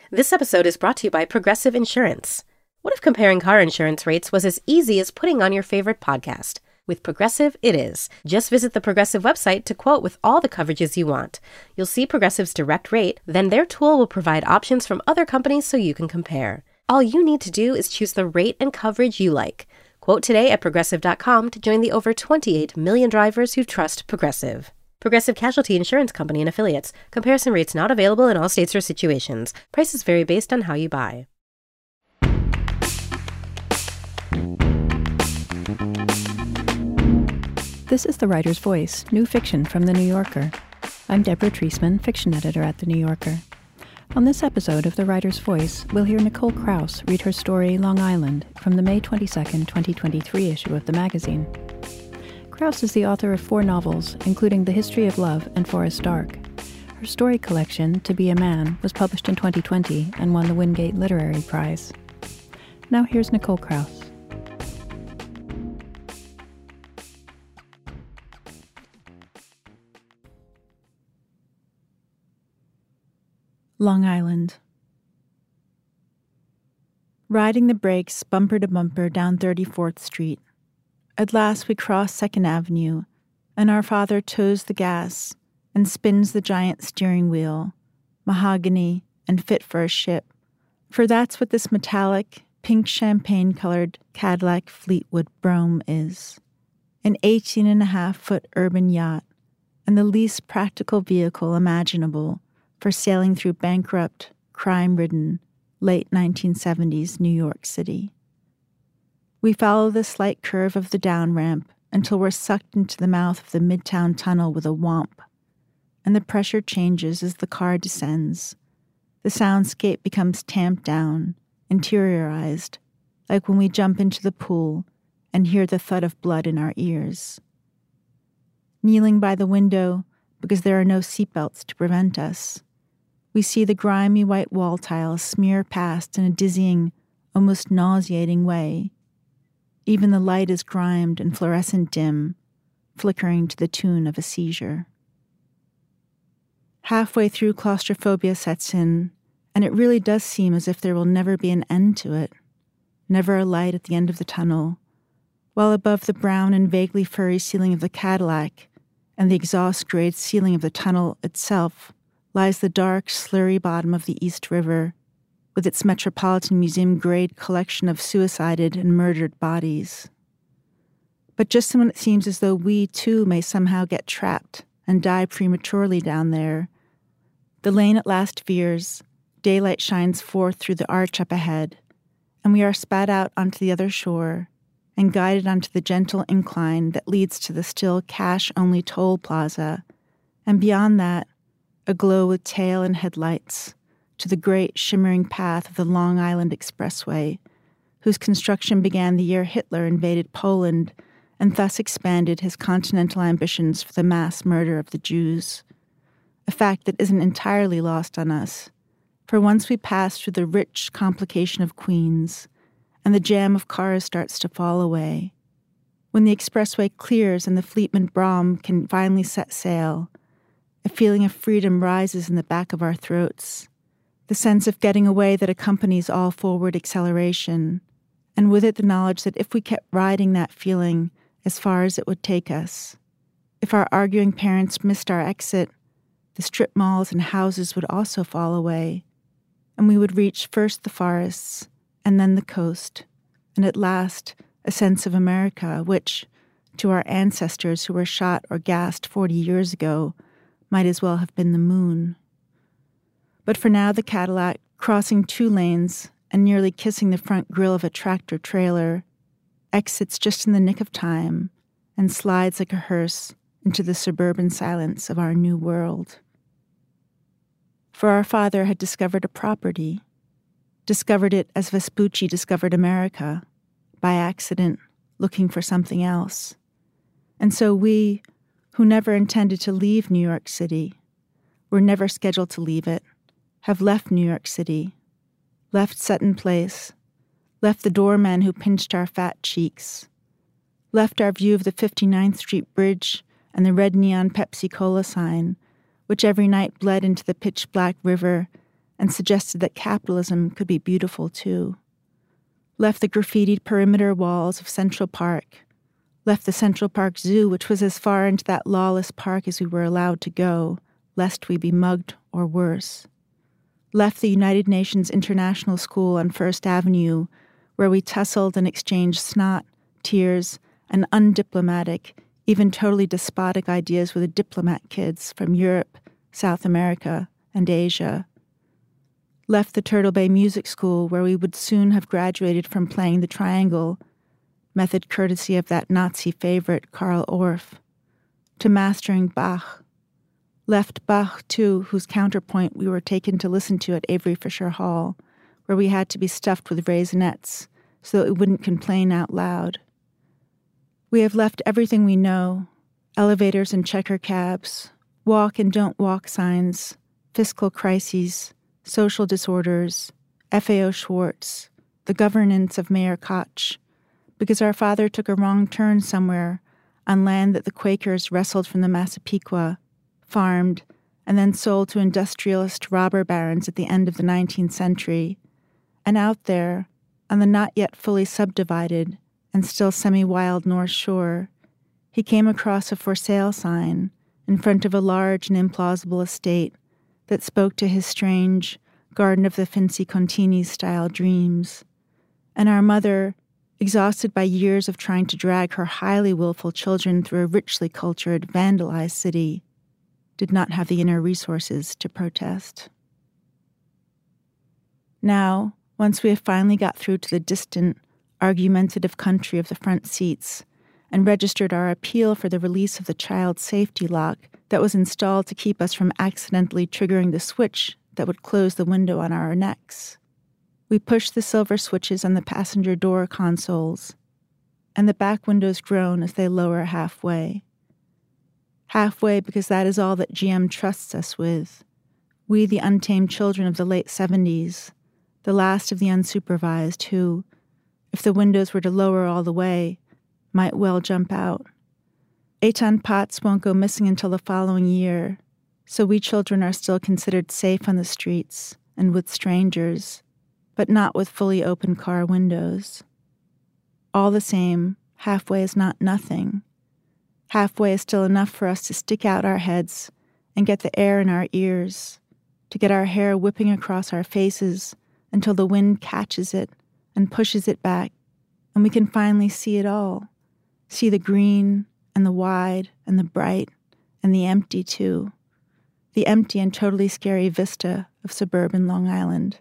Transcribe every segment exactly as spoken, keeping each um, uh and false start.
This episode is brought to you by Progressive Insurance. What if comparing car insurance rates was as easy as putting on your favorite podcast? With Progressive, it is. Just visit the Progressive website to quote with all the coverages you want. You'll see Progressive's direct rate, then their tool will provide options from other companies so you can compare. All you need to do is choose the rate and coverage you like. Quote today at Progressive dot com to join the over twenty-eight million drivers who trust Progressive. Progressive Casualty Insurance Company and Affiliates. Comparison rates not available in all states or situations. Prices vary based on how you buy. This is The Writer's Voice, new fiction from The New Yorker. I'm Deborah Treisman, fiction editor at The New Yorker. On this episode of The Writer's Voice, we'll hear Nicole Krauss read her story Long Island from the May twenty-second, twenty twenty-three issue of the magazine. Krauss is the author of four novels, including The History of Love and Forest Dark. Her story collection, To Be a Man, was published in twenty twenty and won the Wingate Literary Prize. Now here's Nicole Krauss. Long Island. Riding the brakes bumper to bumper down thirty-fourth Street. At last we cross second Avenue, and our father toes the gas and spins the giant steering wheel, mahogany and fit for a ship, for that's what this metallic, pink champagne-colored Cadillac Fleetwood Brougham is. An eighteen and a half foot urban yacht, and the least practical vehicle imaginable for sailing through bankrupt, crime-ridden, late nineteen seventies New York City. We follow the slight curve of the down ramp until we're sucked into the mouth of the Midtown Tunnel with a whomp, and the pressure changes as the car descends. The soundscape becomes tamped down, interiorized, like when we jump into the pool and hear the thud of blood in our ears. Kneeling by the window, because there are no seatbelts to prevent us, we see the grimy white wall tiles smear past in a dizzying, almost nauseating way. Even the light is grimed and fluorescent dim, flickering to the tune of a seizure. Halfway through, claustrophobia sets in, and it really does seem as if there will never be an end to it, never a light at the end of the tunnel, while above the brown and vaguely furry ceiling of the Cadillac and the exhaust-grade ceiling of the tunnel itself lies the dark, slurry bottom of the East River, with its Metropolitan Museum-grade collection of suicided and murdered bodies. But just when it seems as though we, too, may somehow get trapped and die prematurely down there, the lane at last veers, daylight shines forth through the arch up ahead, and we are spat out onto the other shore and guided onto the gentle incline that leads to the still cash-only toll plaza, and beyond that, aglow with tail and headlights, to the great shimmering path of the Long Island Expressway, whose construction began the year Hitler invaded Poland and thus expanded his continental ambitions for the mass murder of the Jews. A fact that isn't entirely lost on us, for once we pass through the rich complication of Queens, and the jam of cars starts to fall away, when the expressway clears and the Fleetwood Brougham can finally set sail, a feeling of freedom rises in the back of our throats, the sense of getting away that accompanies all forward acceleration, and with it the knowledge that if we kept riding that feeling as far as it would take us, if our arguing parents missed our exit, the strip malls and houses would also fall away, and we would reach first the forests, and then the coast, and at last a sense of America, which, to our ancestors who were shot or gassed forty years ago, might as well have been the moon. But for now the Cadillac, crossing two lanes and nearly kissing the front grille of a tractor-trailer, exits just in the nick of time and slides like a hearse into the suburban silence of our new world. For our father had discovered a property, discovered it as Vespucci discovered America, by accident, looking for something else. And so we, who never intended to leave New York City, were never scheduled to leave it, have left New York City, left Sutton Place, left the doorman who pinched our fat cheeks, left our view of the fifty-ninth Street Bridge and the red neon Pepsi Cola sign, which every night bled into the pitch-black river and suggested that capitalism could be beautiful too. Left the graffitied perimeter walls of Central Park. Left the Central Park Zoo, which was as far into that lawless park as we were allowed to go, lest we be mugged or worse. Left the United Nations International School on First Avenue, where we tussled and exchanged snot, tears, and undiplomatic, even totally despotic ideas with the diplomat kids from Europe, South America, and Asia. Left the Turtle Bay Music School, where we would soon have graduated from playing the triangle, method courtesy of that Nazi favorite Karl Orff, to mastering Bach. Left Bach, too, whose counterpoint we were taken to listen to at Avery Fisher Hall, where we had to be stuffed with raisinets so that we wouldn't complain out loud. We have left everything we know, elevators and checker cabs, walk and don't walk signs, fiscal crises, social disorders, F A O Schwartz, the governance of Mayor Koch, because our father took a wrong turn somewhere on land that the Quakers wrestled from the Massapequa, farmed, and then sold to industrialist robber barons at the end of the nineteenth century, and out there, on the not yet fully subdivided and still semi-wild North Shore, he came across a for sale sign in front of a large and implausible estate that spoke to his strange Garden of the Finzi-Contini-style dreams. And our mother, exhausted by years of trying to drag her highly willful children through a richly cultured, vandalized city, did not have the inner resources to protest. Now, once we have finally got through to the distant, argumentative country of the front seats and registered our appeal for the release of the child safety lock that was installed to keep us from accidentally triggering the switch that would close the window on our necks, we push the silver switches on the passenger door consoles, and the back windows groan as they lower halfway. Halfway because that is all that G M trusts us with, we the untamed children of the late seventies, the last of the unsupervised who, if the windows were to lower all the way, might well jump out. Eitan Potts won't go missing until the following year, so we children are still considered safe on the streets and with strangers, but not with fully open car windows. All the same, halfway is not nothing. Halfway is still enough for us to stick out our heads and get the air in our ears, to get our hair whipping across our faces until the wind catches it and pushes it back, and we can finally see it all, see the green and the wide and the bright and the empty too, the empty and totally scary vista of suburban Long Island.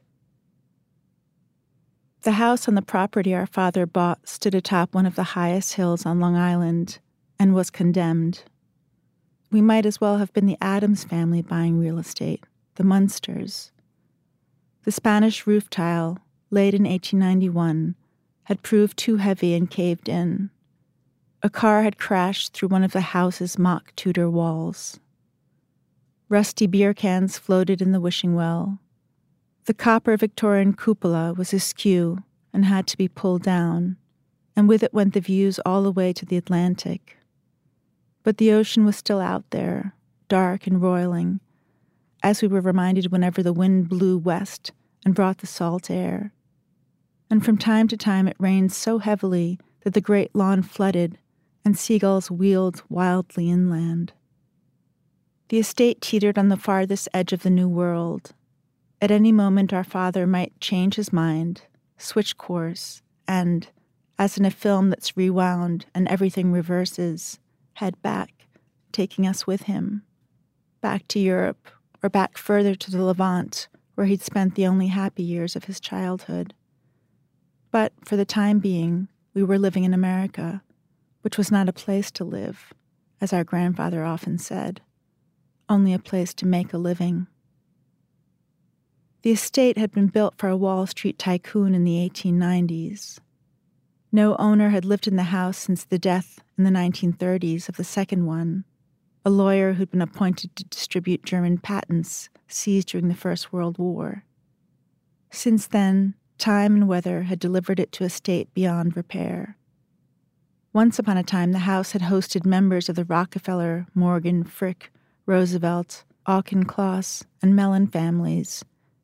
The house on the property our father bought stood atop one of the highest hills on Long Island and was condemned. We might as well have been the Addams family buying real estate, the Munsters. The Spanish roof tile, laid in eighteen ninety-one, had proved too heavy and caved in. A car had crashed through one of the house's mock Tudor walls. Rusty beer cans floated in the wishing well. The copper Victorian cupola was askew and had to be pulled down, and with it went the views all the way to the Atlantic. But the ocean was still out there, dark and roiling, as we were reminded whenever the wind blew west and brought the salt air. And from time to time it rained so heavily that the great lawn flooded and seagulls wheeled wildly inland. The estate teetered on the farthest edge of the New World. At any moment our father might change his mind, switch course, and, as in a film that's rewound and everything reverses, head back, taking us with him, back to Europe or back further to the Levant, where he'd spent the only happy years of his childhood. But for the time being, we were living in America, which was not a place to live, as our grandfather often said, only a place to make a living. The estate had been built for a Wall Street tycoon in the eighteen nineties. No owner had lived in the house since the death in the nineteen thirties of the second one, a lawyer who'd been appointed to distribute German patents seized during the First World War. Since then, time and weather had delivered it to a state beyond repair. Once upon a time, the house had hosted members of the Rockefeller, Morgan, Frick, Roosevelt, Auchincloss, and Mellon families,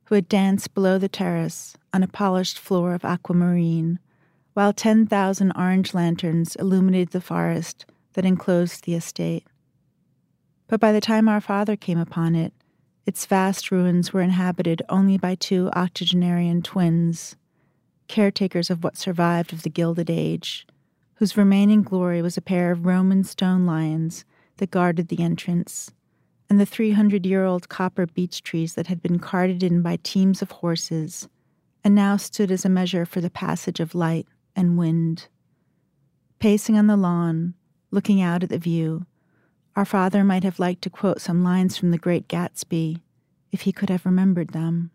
who had danced below the terrace on a polished floor of aquamarine, while ten thousand orange lanterns illuminated the forest that enclosed the estate. But by the time our father came upon it, its vast ruins were inhabited only by two octogenarian twins, caretakers of what survived of the Gilded Age, whose remaining glory was a pair of Roman stone lions that guarded the entrance, and the three hundred year old copper beech trees that had been carted in by teams of horses, and now stood as a measure for the passage of light and wind. Pacing on the lawn, looking out at the view, our father might have liked to quote some lines from The Great Gatsby, if he could have remembered them.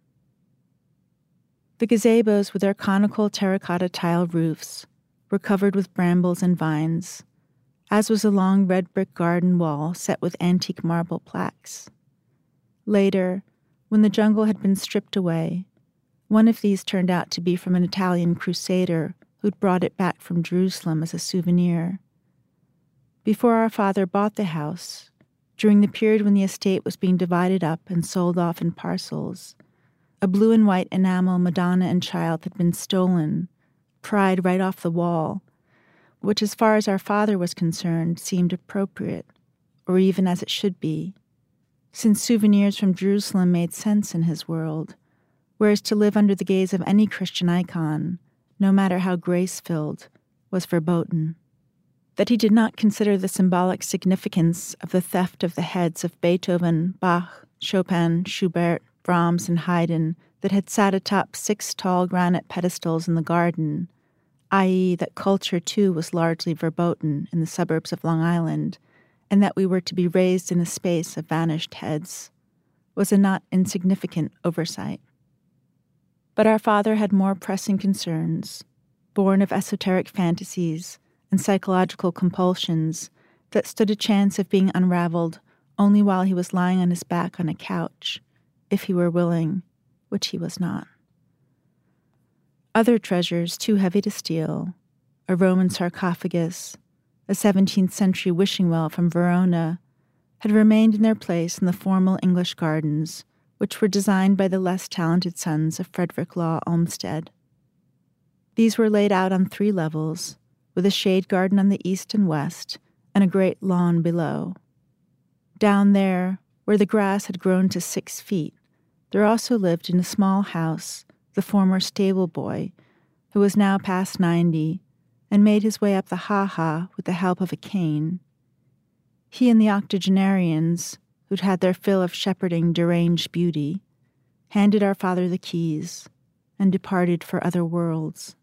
The gazebos, with their conical terracotta tile roofs, were covered with brambles and vines, as was a long red brick garden wall set with antique marble plaques. Later, when the jungle had been stripped away, one of these turned out to be from an Italian crusader who'd brought it back from Jerusalem as a souvenir. Before our father bought the house, during the period when the estate was being divided up and sold off in parcels, a blue and white enamel Madonna and Child had been stolen, pried right off the wall, which as far as our father was concerned seemed appropriate, or even as it should be, since souvenirs from Jerusalem made sense in his world, whereas to live under the gaze of any Christian icon, no matter how grace-filled, was verboten. That he did not consider the symbolic significance of the theft of the heads of Beethoven, Bach, Chopin, Schubert, Brahms, and Haydn that had sat atop six tall granite pedestals in the garden, that is that culture too was largely verboten in the suburbs of Long Island, and that we were to be raised in a space of vanished heads, was a not insignificant oversight. But our father had more pressing concerns, born of esoteric fantasies and psychological compulsions that stood a chance of being unraveled only while he was lying on his back on a couch, if he were willing, which he was not. Other treasures too heavy to steal, a Roman sarcophagus, a seventeenth century wishing well from Verona, had remained in their place in the formal English gardens, which were designed by the less talented sons of Frederick Law Olmsted. These were laid out on three levels, with a shade garden on the east and west, and a great lawn below. Down there, where the grass had grown to six feet, there also lived in a small house the former stable boy, who was now past ninety, and made his way up the ha-ha with the help of a cane. He and the octogenarians, who'd had their fill of shepherding deranged beauty, handed our father the keys, and departed for other worlds.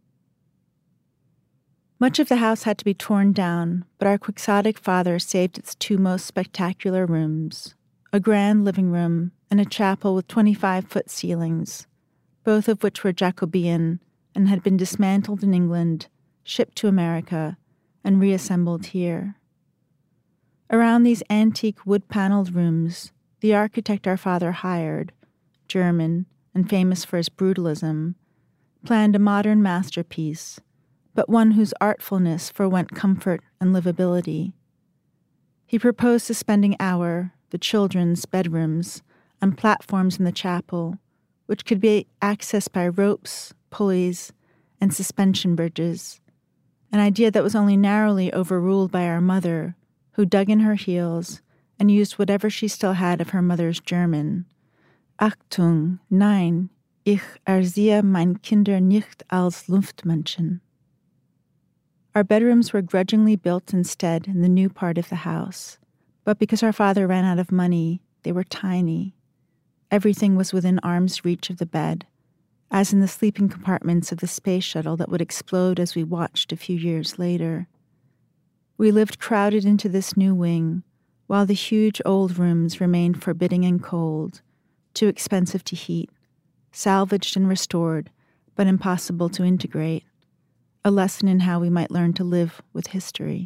Much of the house had to be torn down, but our quixotic father saved its two most spectacular rooms, a grand living room and a chapel with twenty-five-foot ceilings, both of which were Jacobean and had been dismantled in England, shipped to America, and reassembled here. Around these antique wood-paneled rooms, the architect our father hired, German and famous for his brutalism, planned a modern masterpiece, but one whose artfulness forewent comfort and livability. He proposed suspending our, the children's, bedrooms on platforms in the chapel, which could be accessed by ropes, pulleys, and suspension bridges, an idea that was only narrowly overruled by our mother, who dug in her heels and used whatever she still had of her mother's German. Achtung, nein, ich erziehe mein Kinder nicht als Luftmenschen. Our bedrooms were grudgingly built instead in the new part of the house, but because our father ran out of money, they were tiny. Everything was within arm's reach of the bed, as in the sleeping compartments of the space shuttle that would explode as we watched a few years later. We lived crowded into this new wing, while the huge old rooms remained forbidding and cold, too expensive to heat, salvaged and restored, but impossible to integrate, a lesson in how we might learn to live with history.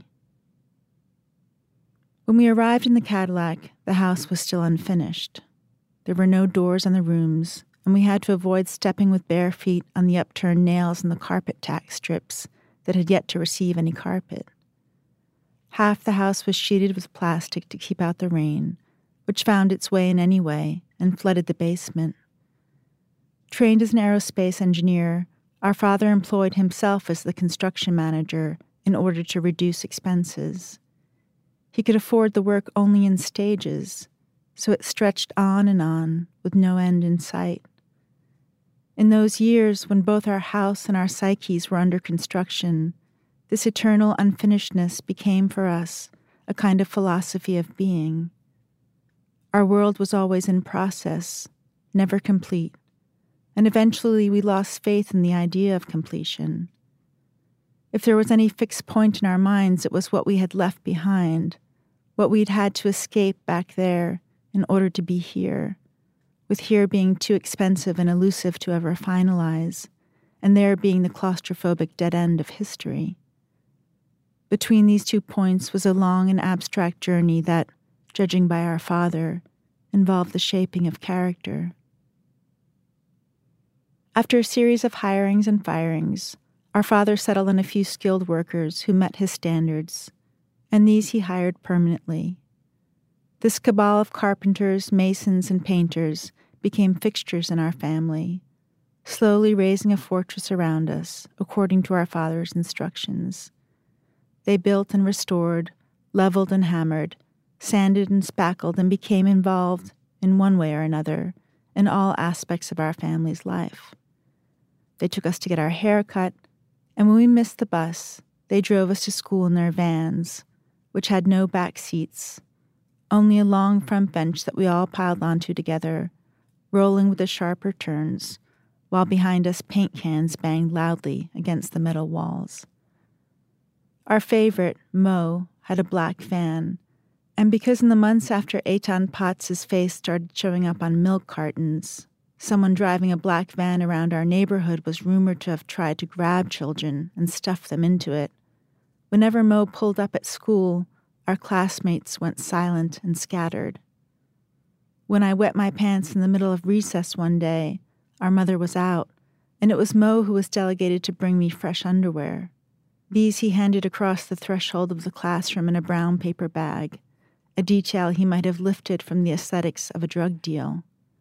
When we arrived in the Cadillac, the house was still unfinished. There were no doors on the rooms, and we had to avoid stepping with bare feet on the upturned nails in the carpet tack strips that had yet to receive any carpet. Half the house was sheeted with plastic to keep out the rain, which found its way in any way and flooded the basement. Trained as an aerospace engineer, our father employed himself as the construction manager in order to reduce expenses. He could afford the work only in stages, so it stretched on and on with no end in sight. In those years when both our house and our psyches were under construction, this eternal unfinishedness became for us a kind of philosophy of being. Our world was always in process, never complete, and eventually we lost faith in the idea of completion. If there was any fixed point in our minds, it was what we had left behind, what we'd had to escape back there in order to be here, with here being too expensive and elusive to ever finalize, and there being the claustrophobic dead end of history. Between these two points was a long and abstract journey that, judging by our father, involved the shaping of character. After a series of hirings and firings, our father settled on a few skilled workers who met his standards, and these he hired permanently. This cabal of carpenters, masons, and painters became fixtures in our family, slowly raising a fortress around us, according to our father's instructions. They built and restored, leveled and hammered, sanded and spackled, and became involved, in one way or another, in all aspects of our family's life. They took us to get our hair cut, and when we missed the bus, they drove us to school in their vans, which had no back seats, only a long front bench that we all piled onto together, rolling with the sharper turns, while behind us paint cans banged loudly against the metal walls. Our favorite, Mo, had a black van, and because in the months after Eitan Potts' face started showing up on milk cartons, someone driving a black van around our neighborhood was rumored to have tried to grab children and stuff them into it. Whenever Mo pulled up at school, our classmates went silent and scattered. When I wet my pants in the middle of recess one day, our mother was out, and it was Mo who was delegated to bring me fresh underwear. These he handed across the threshold of the classroom in a brown paper bag, a detail he might have lifted from the aesthetics of a drug deal.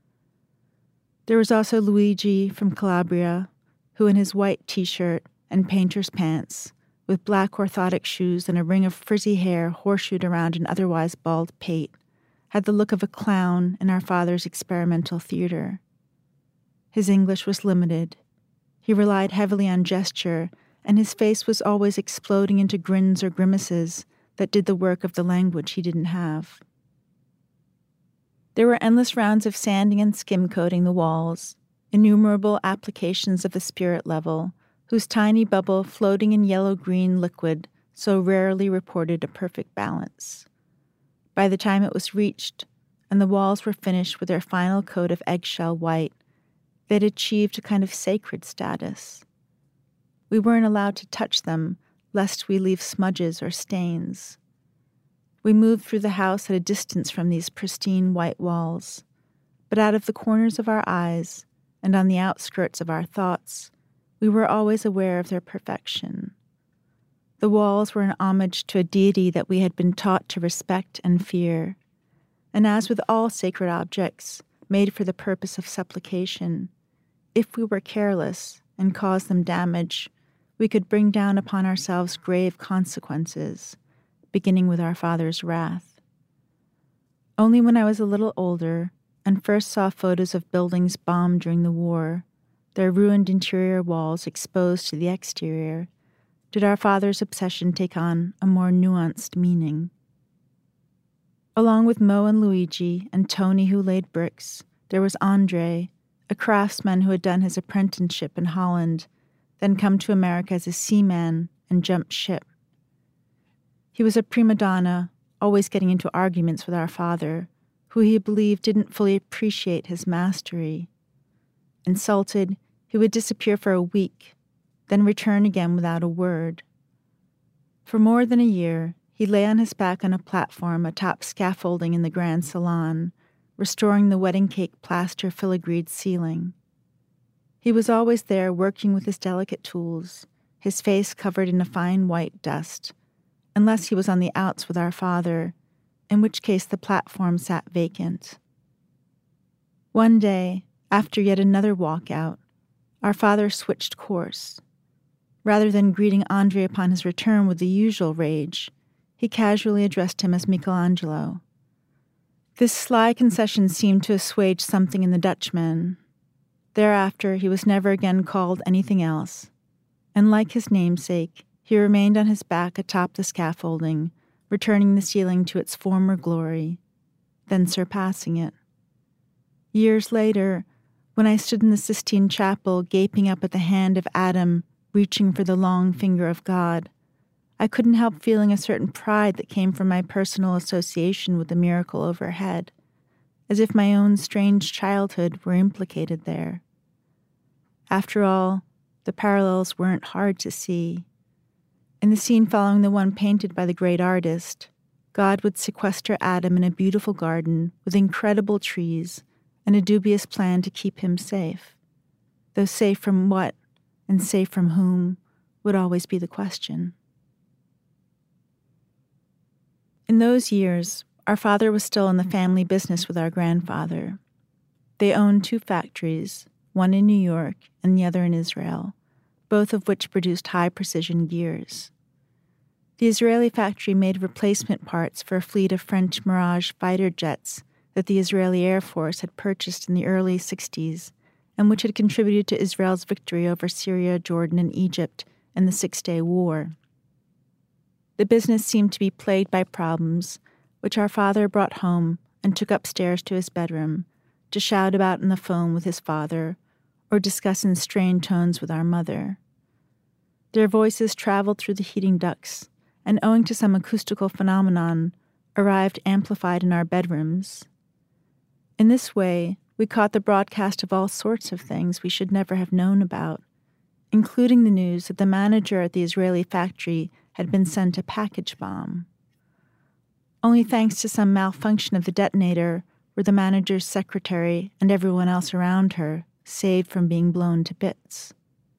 There was also Luigi from Calabria, who in his white t-shirt and painter's pants, with black orthotic shoes and a ring of frizzy hair horseshoed around an otherwise bald pate, had the look of a clown in our father's experimental theater. His English was limited. He relied heavily on gesture, and his face was always exploding into grins or grimaces that did the work of the language he didn't have. There were endless rounds of sanding and skim-coating the walls, innumerable applications of the spirit level, whose tiny bubble floating in yellow-green liquid so rarely reported a perfect balance. By the time it was reached, and the walls were finished with their final coat of eggshell white, they'd achieved a kind of sacred status. We weren't allowed to touch them, lest we leave smudges or stains. We moved through the house at a distance from these pristine white walls, but out of the corners of our eyes and on the outskirts of our thoughts, we were always aware of their perfection. The walls were an homage to a deity that we had been taught to respect and fear, and as with all sacred objects made for the purpose of supplication, if we were careless and caused them damage, we could bring down upon ourselves grave consequences, beginning with our father's wrath. Only when I was a little older and first saw photos of buildings bombed during the war, their ruined interior walls exposed to the exterior, did our father's obsession take on a more nuanced meaning. Along with Mo and Luigi and Tony who laid bricks, there was Andre, a craftsman who had done his apprenticeship in Holland, then come to America as a seaman and jumped ship. He was a prima donna, always getting into arguments with our father, who he believed didn't fully appreciate his mastery. Insulted, he would disappear for a week, then return again without a word. For more than a year, he lay on his back on a platform atop scaffolding in the Grand Salon, restoring the wedding cake plaster filigreed ceiling. He was always there working with his delicate tools, his face covered in a fine white dust, unless he was on the outs with our father, in which case the platform sat vacant. One day, After yet another walkout, our father switched course. Rather than greeting Andre upon his return with the usual rage, he casually addressed him as Michelangelo. This sly concession seemed to assuage something in the Dutchman. Thereafter, he was never again called anything else, and like his namesake, he remained on his back atop the scaffolding, returning the ceiling to its former glory, then surpassing it. Years later, when I stood in the Sistine Chapel gaping up at the hand of Adam reaching for the long finger of God, I couldn't help feeling a certain pride that came from my personal association with the miracle overhead, as if my own strange childhood were implicated there. After all, the parallels weren't hard to see. In the scene following the one painted by the great artist, God would sequester Adam in a beautiful garden with incredible trees and a dubious plan to keep him safe. Though safe from what and safe from whom would always be the question. In those years, our father was still in the family business with our grandfather. They owned two factories, one in New York and the other in Israel, both of which produced high-precision gears. The Israeli factory made replacement parts for a fleet of French Mirage fighter jets that the Israeli Air Force had purchased in the early sixties and which had contributed to Israel's victory over Syria, Jordan, and Egypt in the Six-Day War. The business seemed to be plagued by problems, which our father brought home and took upstairs to his bedroom to shout about on the phone with his father or discuss in strained tones with our mother. Their voices traveled through the heating ducts and, owing to some acoustical phenomenon, arrived amplified in our bedrooms. In this way, we caught the broadcast of all sorts of things we should never have known about, including the news that the manager at the Israeli factory had been sent a package bomb. Only thanks to some malfunction of the detonator were the manager's secretary and everyone else around her saved from being blown to bits.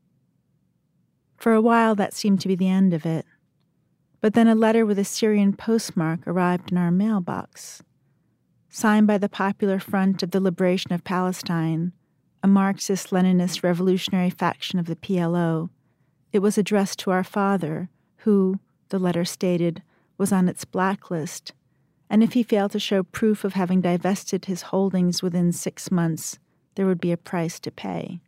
For a while, that seemed to be the end of it. But then a letter with a Syrian postmark arrived in our mailbox. Signed by the Popular Front of the Liberation of Palestine, a Marxist-Leninist revolutionary faction of the P L O, it was addressed to our father, who, the letter stated, was on its blacklist, and if he failed to show proof of having divested his holdings within six months, there would be a price to pay.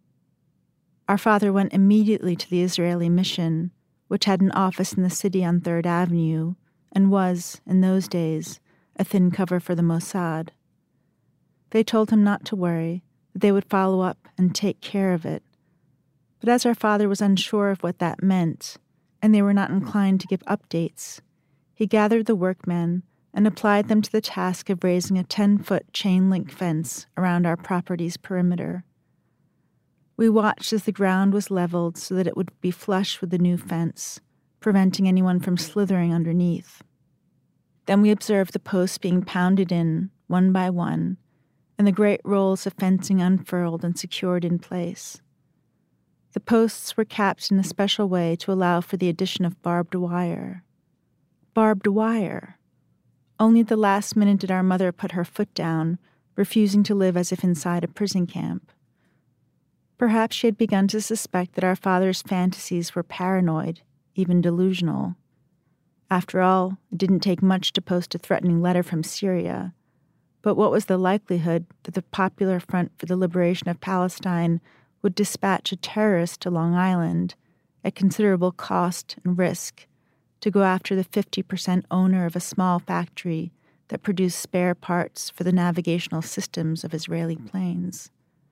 Our father went immediately to the Israeli mission, which had an office in the city on Third Avenue, and was, in those days, a thin cover for the Mossad. They told him not to worry, that they would follow up and take care of it. But as our father was unsure of what that meant, and they were not inclined to give updates, he gathered the workmen and applied them to the task of raising a ten-foot chain-link fence around our property's perimeter. We watched as the ground was leveled so that it would be flush with the new fence, preventing anyone from slithering underneath. Then we observed the posts being pounded in, one by one, and the great rolls of fencing unfurled and secured in place. The posts were capped in a special way to allow for the addition of barbed wire. Barbed wire! Only at the last minute did our mother put her foot down, refusing to live as if inside a prison camp. Perhaps she had begun to suspect that our father's fantasies were paranoid, even delusional. After all, it didn't take much to post a threatening letter from Syria. But what was the likelihood that the Popular Front for the Liberation of Palestine would dispatch a terrorist to Long Island, at considerable cost and risk, to go after the fifty percent owner of a small factory that produced spare parts for the navigational systems of Israeli planes?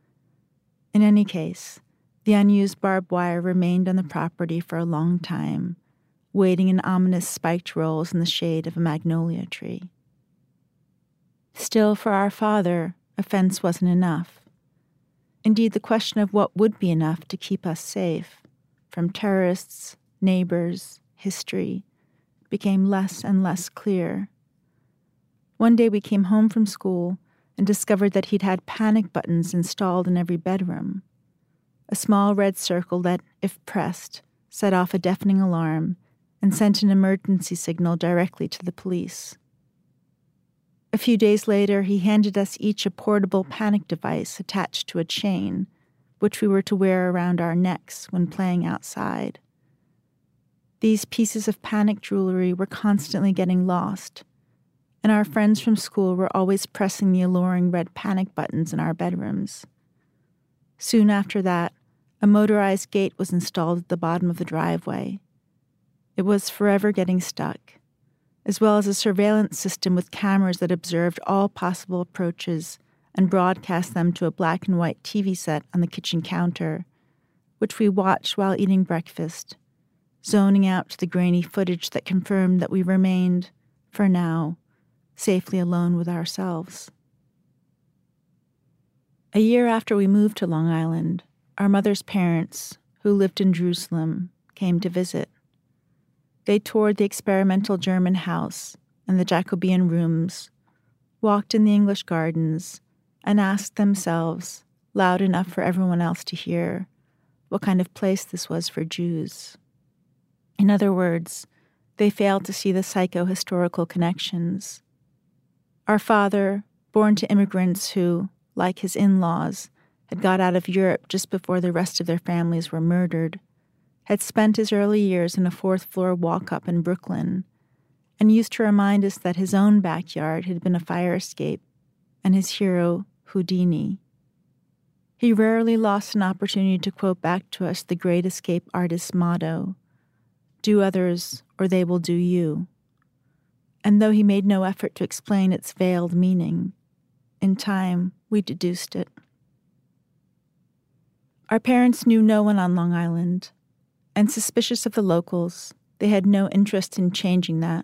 In any case, the unused barbed wire remained on the property for a long time, waiting in ominous spiked rolls in the shade of a magnolia tree. Still, for our father, a fence wasn't enough. Indeed, the question of what would be enough to keep us safe, from terrorists, neighbors, history, became less and less clear. One day we came home from school and discovered that he'd had panic buttons installed in every bedroom. A small red circle that, if pressed, set off a deafening alarm and sent an emergency signal directly to the police. A few days later, he handed us each a portable panic device attached to a chain, which we were to wear around our necks when playing outside. These pieces of panic jewelry were constantly getting lost, and our friends from school were always pressing the alluring red panic buttons in our bedrooms. Soon after that, a motorized gate was installed at the bottom of the driveway. It was forever getting stuck, as well as a surveillance system with cameras that observed all possible approaches and broadcast them to a black and white T V set on the kitchen counter, which we watched while eating breakfast, zoning out to the grainy footage that confirmed that we remained, for now, safely alone with ourselves. A year after we moved to Long Island, our mother's parents, who lived in Jerusalem, came to visit. They toured the experimental German house and the Jacobean rooms, walked in the English gardens, and asked themselves, loud enough for everyone else to hear, what kind of place this was for Jews. In other words, they failed to see the psycho-historical connections. Our father, born to immigrants who, like his in-laws, had got out of Europe just before the rest of their families were murdered, had spent his early years in a fourth-floor walk-up in Brooklyn, and used to remind us that his own backyard had been a fire escape, and his hero, Houdini. He rarely lost an opportunity to quote back to us the great escape artist's motto, "Do others, or they will do you." And though he made no effort to explain its veiled meaning, in time we deduced it. Our parents knew no one on Long Island, and suspicious of the locals, they had no interest in changing that.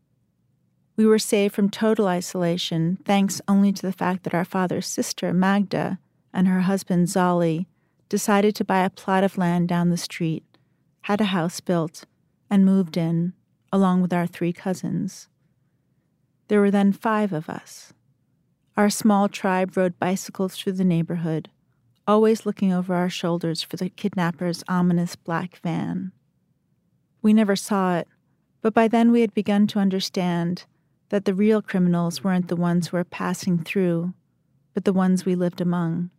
We were saved from total isolation thanks only to the fact that our father's sister, Magda, and her husband, Zolly, decided to buy a plot of land down the street, had a house built, and moved in, along with our three cousins. There were then five of us. Our small tribe rode bicycles through the neighborhood, always looking over our shoulders for the kidnapper's ominous black van. We never saw it, but by then we had begun to understand that the real criminals weren't the ones who were passing through, but the ones we lived among.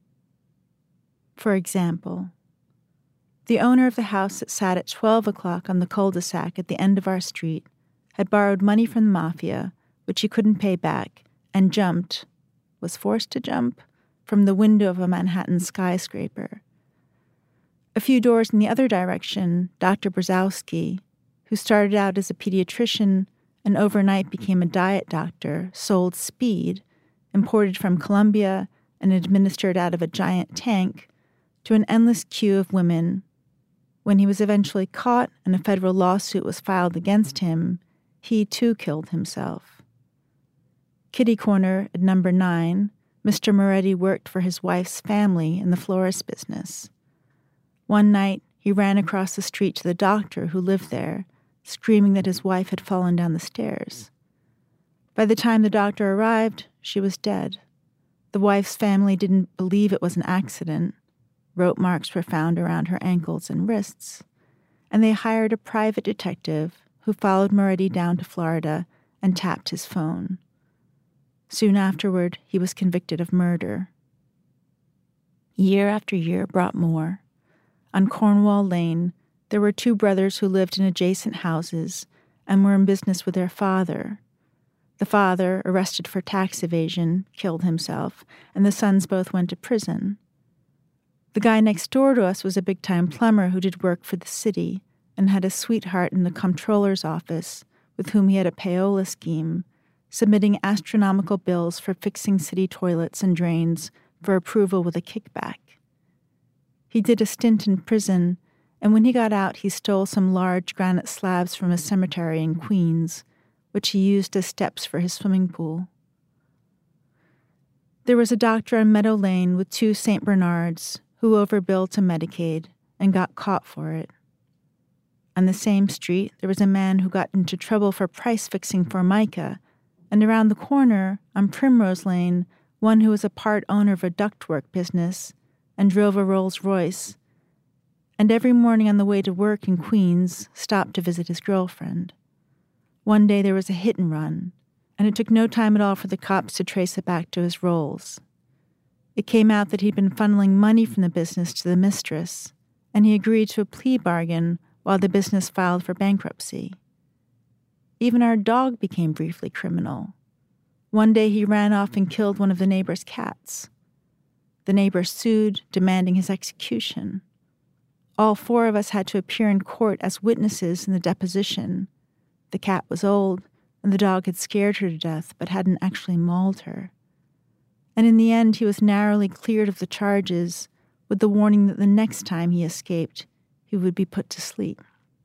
For example, the owner of the house that sat at twelve o'clock on the cul-de-sac at the end of our street had borrowed money from the mafia, which he couldn't pay back, and jumped, was forced to jump, from the window of a Manhattan skyscraper. A few doors in the other direction, Doctor Brzezowski, who started out as a pediatrician and overnight became a diet doctor, sold speed, imported from Colombia and administered out of a giant tank, to an endless queue of women. When he was eventually caught and a federal lawsuit was filed against him, he too killed himself. Kitty corner at number nine, Mister Moretti worked for his wife's family in the florist business. One night, he ran across the street to the doctor who lived there, screaming that his wife had fallen down the stairs. By the time the doctor arrived, she was dead. The wife's family didn't believe it was an accident. Rope marks were found around her ankles and wrists, and they hired a private detective who followed Moretti down to Florida and tapped his phone. Soon afterward, he was convicted of murder. Year after year brought more. On Cornwall Lane, there were two brothers who lived in adjacent houses and were in business with their father. The father, arrested for tax evasion, killed himself, and the sons both went to prison. The guy next door to us was a big-time plumber who did work for the city and had a sweetheart in the comptroller's office with whom he had a payola scheme, submitting astronomical bills for fixing city toilets and drains for approval with a kickback. He did a stint in prison, and when he got out, he stole some large granite slabs from a cemetery in Queens, which he used as steps for his swimming pool. There was a doctor on Meadow Lane with two Saint Bernards who overbilled to Medicaid and got caught for it. On the same street, there was a man who got into trouble for price-fixing Formica, and around the corner, on Primrose Lane, one who was a part owner of a ductwork business and drove a Rolls-Royce, and every morning on the way to work in Queens stopped to visit his girlfriend. One day there was a hit and run, and it took no time at all for the cops to trace it back to his roles. It came out that he'd been funneling money from the business to the mistress, and he agreed to a plea bargain while the business filed for bankruptcy. Even our dog became briefly criminal. One day he ran off and killed one of the neighbor's cats. The neighbor sued, demanding his execution. All four of us had to appear in court as witnesses in the deposition. The cat was old, and the dog had scared her to death but hadn't actually mauled her. And in the end, he was narrowly cleared of the charges, with the warning that the next time he escaped, he would be put to sleep.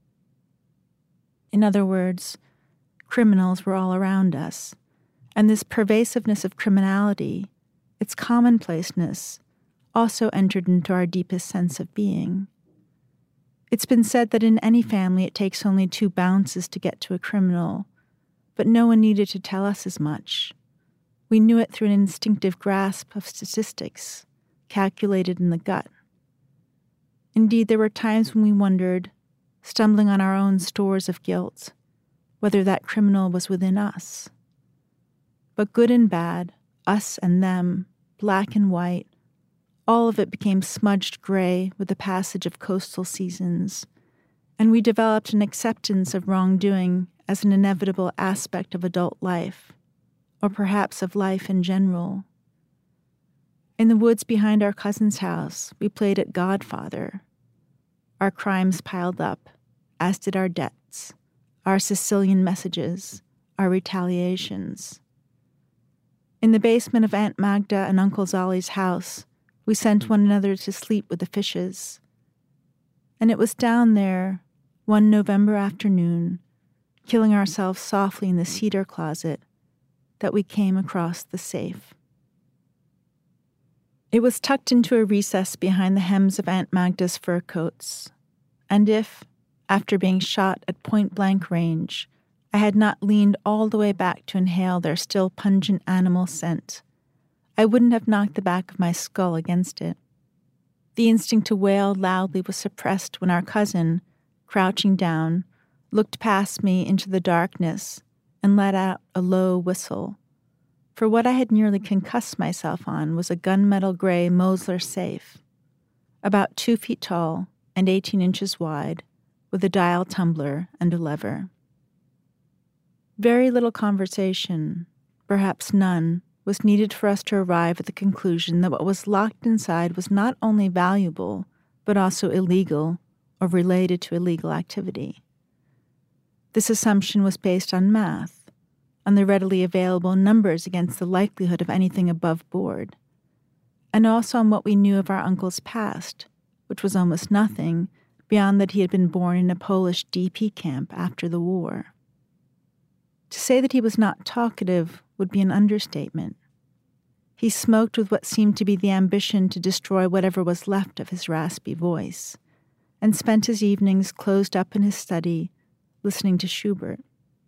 In other words, criminals were all around us, and this pervasiveness of criminality, its commonplaceness, also entered into our deepest sense of being. It's been said that in any family it takes only two bounces to get to a criminal, but no one needed to tell us as much. We knew it through an instinctive grasp of statistics, calculated in the gut. Indeed, there were times when we wondered, stumbling on our own stores of guilt, whether that criminal was within us. But good and bad, us and them, black and white, all of it became smudged gray with the passage of coastal seasons, and we developed an acceptance of wrongdoing as an inevitable aspect of adult life, or perhaps of life in general. In the woods behind our cousin's house, we played at Godfather. Our crimes piled up, as did our debts, our Sicilian messages, our retaliations. In the basement of Aunt Magda and Uncle Zolly's house, we sent one another to sleep with the fishes. And it was down there, one November afternoon, killing ourselves softly in the cedar closet, that we came across the safe. It was tucked into a recess behind the hems of Aunt Magda's fur coats, and if, after being shot at point-blank range, I had not leaned all the way back to inhale their still pungent animal scent, I wouldn't have knocked the back of my skull against it. The instinct to wail loudly was suppressed when our cousin, crouching down, looked past me into the darkness and let out a low whistle. For what I had nearly concussed myself on was a gunmetal gray Mosler safe, about two feet tall and eighteen inches wide, with a dial tumbler and a lever. Very little conversation, perhaps none, was needed for us to arrive at the conclusion that what was locked inside was not only valuable, but also illegal or related to illegal activity. This assumption was based on math, on the readily available numbers against the likelihood of anything above board, and also on what we knew of our uncle's past, which was almost nothing beyond that he had been born in a Polish D P camp after the war. To say that he was not talkative would be an understatement. He smoked with what seemed to be the ambition to destroy whatever was left of his raspy voice, and spent his evenings closed up in his study, listening to Schubert.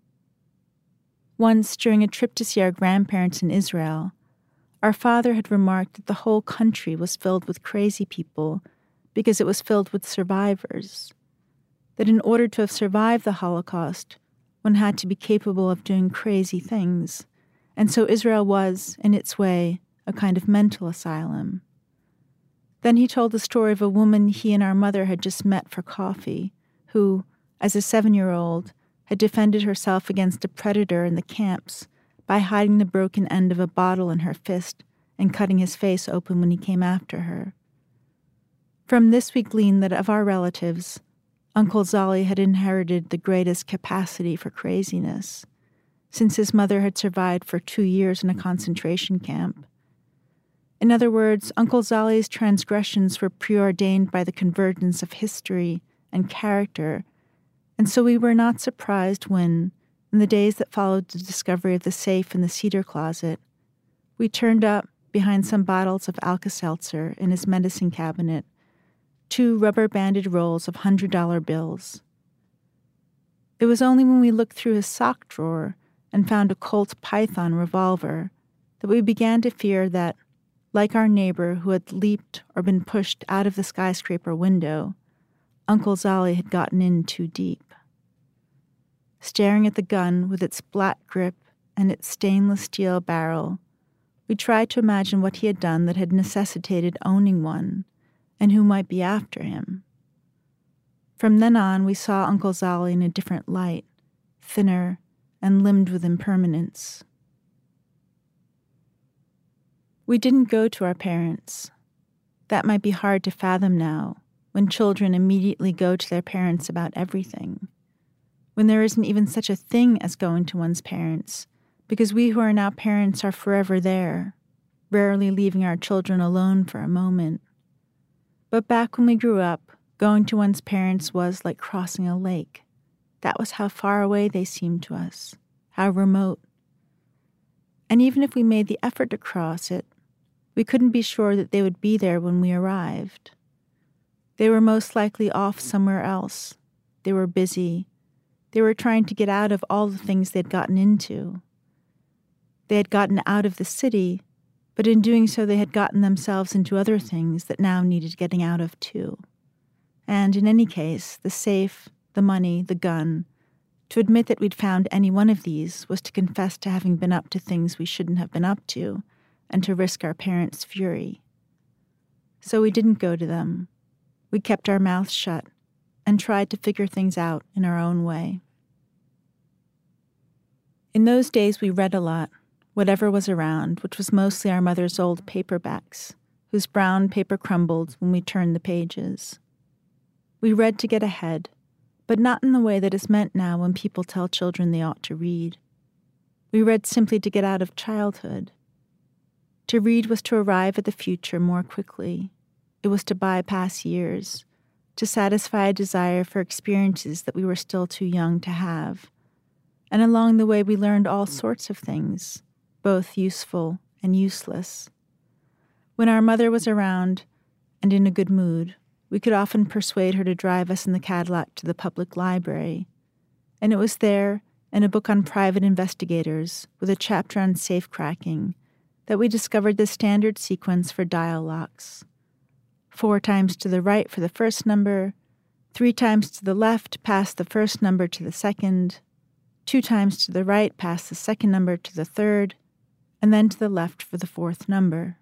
Once, during a trip to see our grandparents in Israel, our father had remarked that the whole country was filled with crazy people because it was filled with survivors, that in order to have survived the Holocaust, one had to be capable of doing crazy things, and so Israel was, in its way, a kind of mental asylum. Then he told the story of a woman he and our mother had just met for coffee, who, as a seven-year-old, had defended herself against a predator in the camps by hiding the broken end of a bottle in her fist and cutting his face open when he came after her. From this we gleaned that of our relatives, Uncle Zolly had inherited the greatest capacity for craziness, since his mother had survived for two years in a concentration camp. In other words, Uncle Zolly's transgressions were preordained by the convergence of history and character, and so we were not surprised when, in the days that followed the discovery of the safe in the cedar closet, we turned up, behind some bottles of Alka-Seltzer in his medicine cabinet, two rubber-banded rolls of hundred-dollar bills. It was only when we looked through his sock drawer and found a Colt Python revolver that we began to fear that, like our neighbor who had leaped or been pushed out of the skyscraper window, Uncle Zolly had gotten in too deep. Staring at the gun with its black grip and its stainless steel barrel, we tried to imagine what he had done that had necessitated owning one, and who might be after him. From then on, we saw Uncle Zolly in a different light, thinner and limbed with impermanence. We didn't go to our parents. That might be hard to fathom now, when children immediately go to their parents about everything, when there isn't even such a thing as going to one's parents, because we who are now parents are forever there, rarely leaving our children alone for a moment. But back when we grew up, going to one's parents was like crossing a lake. That was how far away they seemed to us, how remote. And even if we made the effort to cross it, we couldn't be sure that they would be there when we arrived. They were most likely off somewhere else. They were busy. They were trying to get out of all the things they'd gotten into. They had gotten out of the city, but in doing so they had gotten themselves into other things that now needed getting out of too. And in any case, the safe, the money, the gun, to admit that we'd found any one of these was to confess to having been up to things we shouldn't have been up to, and to risk our parents' fury. So we didn't go to them. We kept our mouths shut and tried to figure things out in our own way. In those days we read a lot, whatever was around, which was mostly our mother's old paperbacks, whose brown paper crumbled when we turned the pages. We read to get ahead, but not in the way that is meant now when people tell children they ought to read. We read simply to get out of childhood. To read was to arrive at the future more quickly. It was to bypass years, to satisfy a desire for experiences that we were still too young to have. And along the way we learned all sorts of things, both useful and useless. When our mother was around and in a good mood, we could often persuade her to drive us in the Cadillac to the public library. And it was there, in a book on private investigators, with a chapter on safecracking, that we discovered the standard sequence for dial locks. Four times to the right for the first number, three times to the left past the first number to the second, two times to the right past the second number to the third, and then to the left for the fourth number.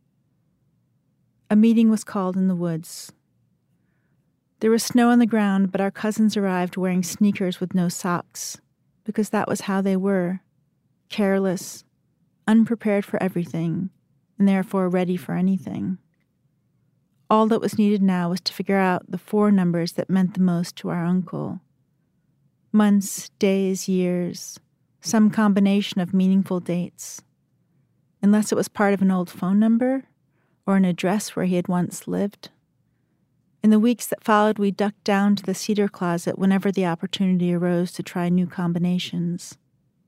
A meeting was called in the woods. There was snow on the ground, but our cousins arrived wearing sneakers with no socks, because that was how they were, careless, unprepared for everything, and therefore ready for anything. All that was needed now was to figure out the four numbers that meant the most to our uncle. Months, days, years, some combination of meaningful dates. Unless it was part of an old phone number or an address where he had once lived. In the weeks that followed, we ducked down to the cedar closet whenever the opportunity arose to try new combinations.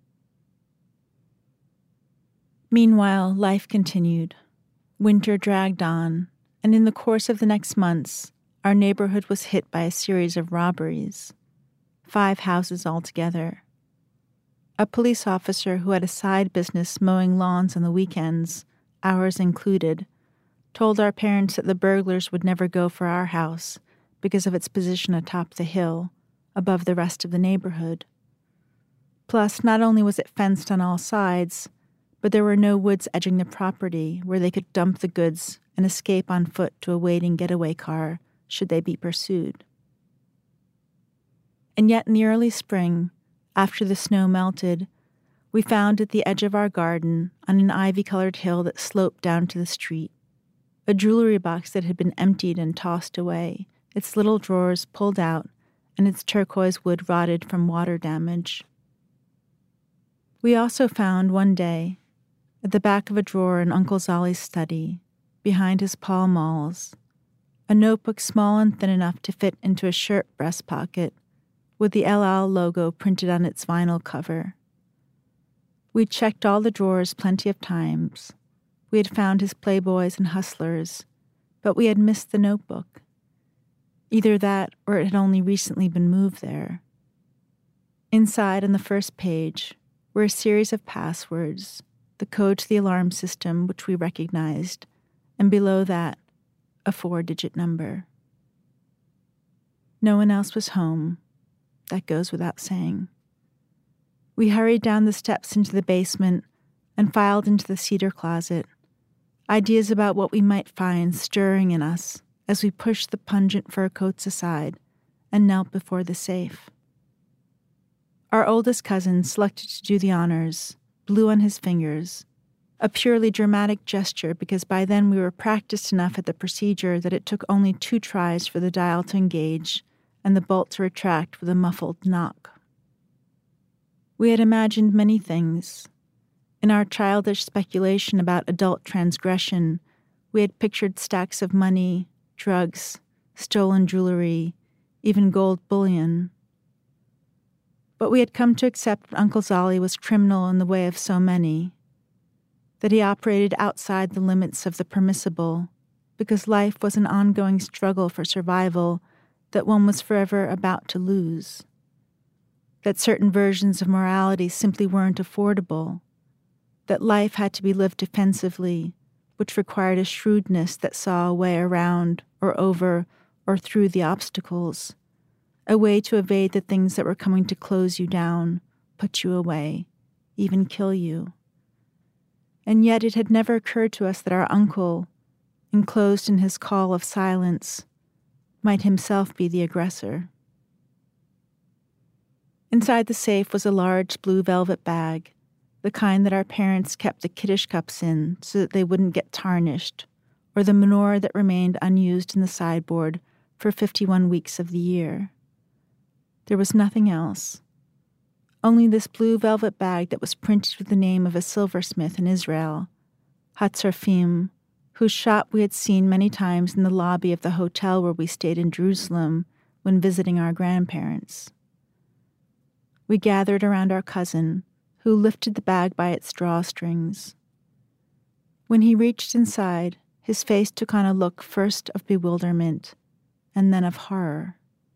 Meanwhile, life continued. Winter dragged on, and in the course of the next months, our neighborhood was hit by a series of robberies. Five houses altogether. A police officer who had a side business mowing lawns on the weekends, ours included, told our parents that the burglars would never go for our house because of its position atop the hill, above the rest of the neighborhood. Plus, not only was it fenced on all sides, but there were no woods edging the property where they could dump the goods and escape on foot to a waiting getaway car should they be pursued. And yet in the early spring, after the snow melted, we found at the edge of our garden, on an ivy-colored hill that sloped down to the street, a jewelry box that had been emptied and tossed away, its little drawers pulled out, and its turquoise wood rotted from water damage. We also found one day, at the back of a drawer in Uncle Zolly's study, behind his Pall Malls, a notebook small and thin enough to fit into a shirt breast pocket, with the El Al logo printed on its vinyl cover. We'd checked all the drawers plenty of times. We had found his Playboys and Hustlers, but we had missed the notebook. Either that or it had only recently been moved there. Inside, on the first page, were a series of passwords, the code to the alarm system, which we recognized, and below that, a four-digit number. No one else was home. That goes without saying. We hurried down the steps into the basement and filed into the cedar closet, ideas about what we might find stirring in us as we pushed the pungent fur coats aside and knelt before the safe. Our oldest cousin selected to do the honors, blue on his fingers, a purely dramatic gesture because by then we were practiced enough at the procedure that it took only two tries for the dial to engage and the bolt to retract with a muffled knock. We had imagined many things. In our childish speculation about adult transgression, we had pictured stacks of money, drugs, stolen jewelry, even gold bullion. But we had come to accept that Uncle Zolly was criminal in the way of so many, that he operated outside the limits of the permissible, because life was an ongoing struggle for survival that one was forever about to lose, that certain versions of morality simply weren't affordable, that life had to be lived defensively, which required a shrewdness that saw a way around or over or through the obstacles, a way to evade the things that were coming to close you down, put you away, even kill you. And yet it had never occurred to us that our uncle, enclosed in his call of silence, might himself be the aggressor. Inside the safe was a large blue velvet bag, the kind that our parents kept the kiddish cups in so that they wouldn't get tarnished, or the menorah that remained unused in the sideboard for fifty-one weeks of the year. There was nothing else. Only this blue velvet bag that was printed with the name of a silversmith in Israel, Hatzarfim, whose shop we had seen many times in the lobby of the hotel where we stayed in Jerusalem when visiting our grandparents. We gathered around our cousin, who lifted the bag by its drawstrings. When he reached inside, his face took on a look first of bewilderment and then of horror.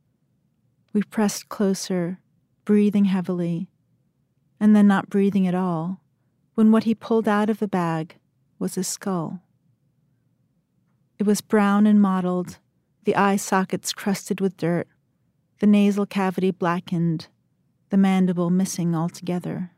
We pressed closer, breathing heavily, and then not breathing at all, when what he pulled out of the bag was a skull. It was brown and mottled, the eye sockets crusted with dirt, the nasal cavity blackened, the mandible missing altogether.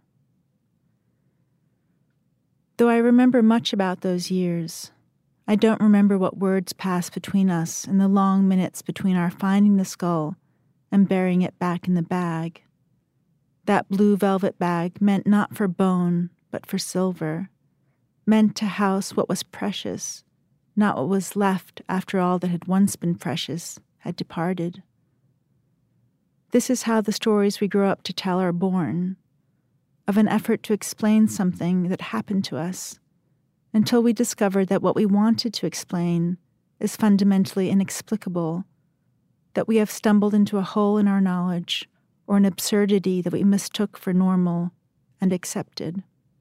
Though I remember much about those years, I don't remember what words passed between us in the long minutes between our finding the skull and burying it back in the bag. That blue velvet bag meant not for bone, but for silver, meant to house what was precious, not what was left after all that had once been precious had departed. This is how the stories we grow up to tell are born, of an effort to explain something that happened to us, until we discover that what we wanted to explain is fundamentally inexplicable, that we have stumbled into a hole in our knowledge or an absurdity that we mistook for normal and accepted.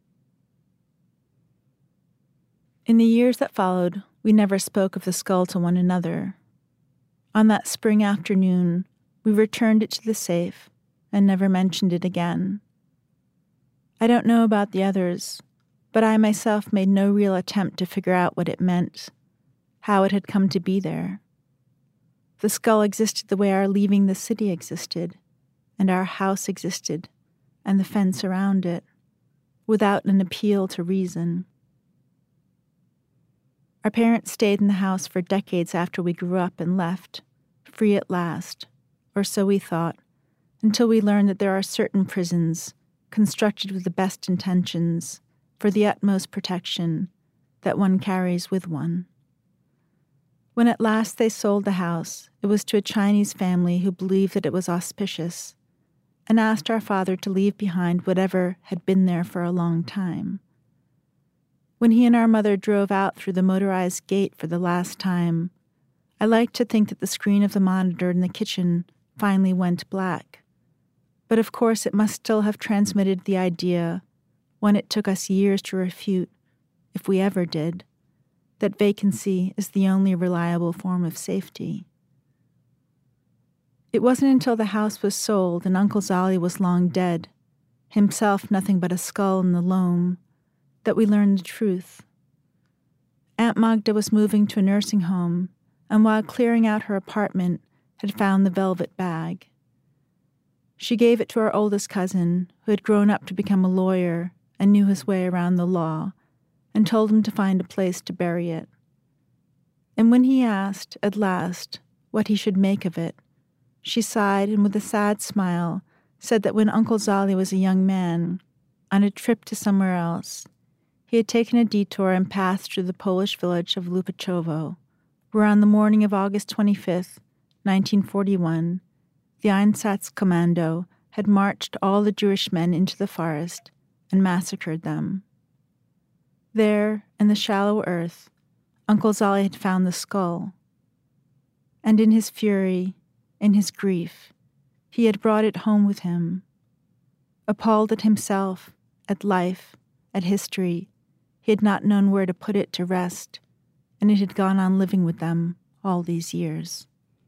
In the years that followed, we never spoke of the skull to one another. On that spring afternoon, we returned it to the safe and never mentioned it again. I don't know about the others, but I myself made no real attempt to figure out what it meant, how it had come to be there. The skull existed the way our leaving the city existed, and our house existed, and the fence around it, without an appeal to reason. Our parents stayed in the house for decades after we grew up and left, free at last, or so we thought, until we learned that there are certain prisons, constructed with the best intentions, for the utmost protection, that one carries with one. When at last they sold the house, it was to a Chinese family who believed that it was auspicious, and asked our father to leave behind whatever had been there for a long time. When he and our mother drove out through the motorized gate for the last time, I liked to think that the screen of the monitor in the kitchen finally went black. But of course it must still have transmitted the idea, one it took us years to refute, if we ever did, that vacancy is the only reliable form of safety. It wasn't until the house was sold and Uncle Zolly was long dead, himself nothing but a skull in the loam, that we learned the truth. Aunt Magda was moving to a nursing home, and while clearing out her apartment, had found the velvet bag. She gave it to her oldest cousin, who had grown up to become a lawyer and knew his way around the law, and told him to find a place to bury it. And when he asked, at last, what he should make of it, she sighed and with a sad smile said that when Uncle Zali was a young man, on a trip to somewhere else, he had taken a detour and passed through the Polish village of Lupachowo, where on the morning of August twenty-fifth, nineteen forty-one, the Einsatzkommando had marched all the Jewish men into the forest and massacred them. There, in the shallow earth, Uncle Zali had found the skull, and in his fury, in his grief, he had brought it home with him. Appalled at himself, at life, at history, he had not known where to put it to rest, and it had gone on living with them all these years.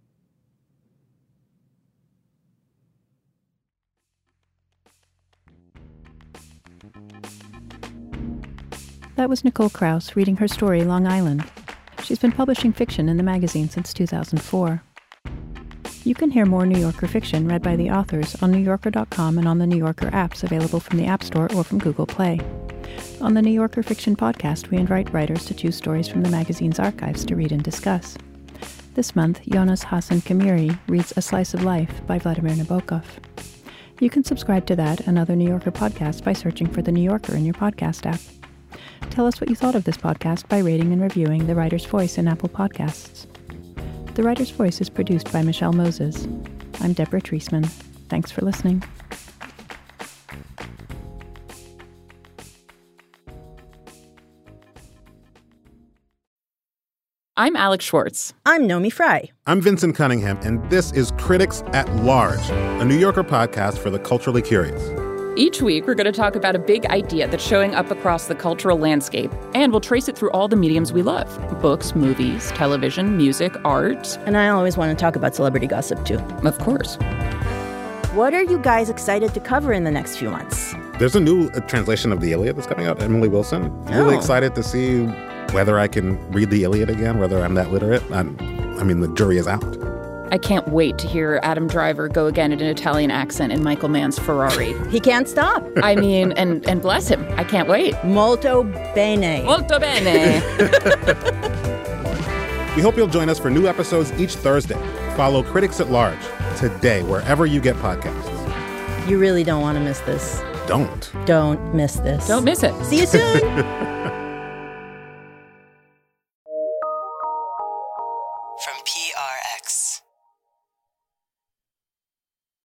That was Nicole Krauss reading her story, Long Island. She's been publishing fiction in the magazine since two thousand four. You can hear more New Yorker fiction read by the authors on New Yorker dot com and on the New Yorker apps available from the App Store or from Google Play. On the New Yorker Fiction Podcast, we invite writers to choose stories from the magazine's archives to read and discuss. This month, Jonas Hassan Kamiri reads A Slice of Life by Vladimir Nabokov. You can subscribe to that and other New Yorker podcasts by searching for The New Yorker in your podcast app. Tell us what you thought of this podcast by rating and reviewing The Writer's Voice in Apple Podcasts. The Writer's Voice is produced by Michelle Moses. I'm Deborah Treisman. Thanks for listening. I'm Alex Schwartz. I'm Nomi Fry. I'm Vincent Cunningham, and this is Critics at Large, a New Yorker podcast for the culturally curious. Each week, we're going to talk about a big idea that's showing up across the cultural landscape, and we'll trace it through all the mediums we love. Books, movies, television, music, art. And I always want to talk about celebrity gossip, too. Of course. What are you guys excited to cover in the next few months? There's a new uh, translation of the Iliad that's coming out, Emily Wilson. Oh. Really excited to see whether I can read the Iliad again, whether I'm that literate. I'm, I mean, the jury is out. I can't wait to hear Adam Driver go again in an Italian accent in Michael Mann's Ferrari. He can't stop. I mean, and, and bless him. I can't wait. Molto bene. Molto bene. We hope you'll join us for new episodes each Thursday. Follow Critics at Large today, wherever you get podcasts. You really don't want to miss this. Don't. Don't miss this. Don't miss it. See you soon.